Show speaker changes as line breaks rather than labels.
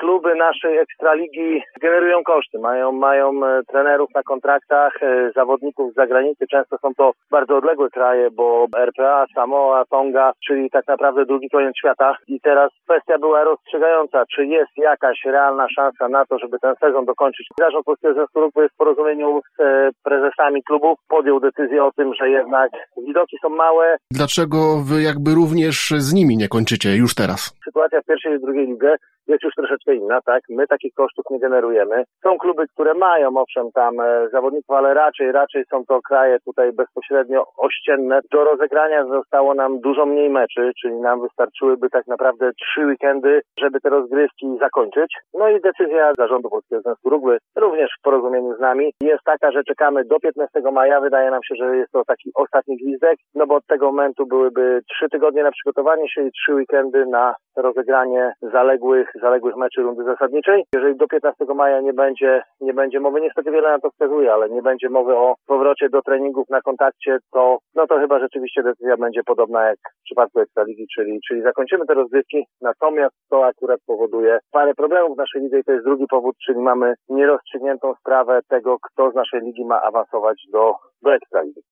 kluby naszej Ekstraligi generują koszty, mają trenerów na kontraktach, zawodników z zagranicy, często są to bardzo odległe kraje, bo RPA, Samoa, Tonga, czyli tak naprawdę drugi koniec świata i teraz kwestia była rozstrzygająca, czy jest jakaś realna szansa na to, żeby ten sezon dokończyć. Zarząd Polskiego Związku Rugby w porozumieniu z prezesami klubów podjął decyzję o tym, że jednak widoki są małe.
Dlaczego wy jakby również z nimi nie kończycie już teraz?
Sytuacja w pierwszej i drugiej lidze jest już troszeczkę inna, tak? My takich kosztów nie generujemy. Są kluby, które mają, owszem, tam zawodników, ale raczej są to kraje tutaj bezpośrednio ościenne. Do rozegrania zostało nam dużo mniej meczy, czyli nam wystarczyłyby tak naprawdę 3 weekendy, żeby te rozgrywki zakończyć. No i decyzja Zarządu Polskiego Związku Rugby, również w porozumieniu z nami, jest taka, że czekamy do 15 maja. Wydaje nam się, że jest to taki ostatni gwizdek, no bo od tego momentu byłyby 3 tygodnie na przygotowanie się i 3 weekendy na rozegranie zaległych meczy rundy zasadniczej. Jeżeli do 15 maja nie będzie mowy, niestety wiele na to wskazuje, ale nie będzie mowy o powrocie do treningów na kontakcie, to chyba rzeczywiście decyzja będzie podobna jak w przypadku Ekstraligi, czyli zakończymy te rozgrywki, natomiast to akurat powoduje parę problemów w naszej lidze i to jest drugi powód, czyli mamy nierozstrzygniętą sprawę tego, kto z naszej ligi ma awansować do Ekstraligi.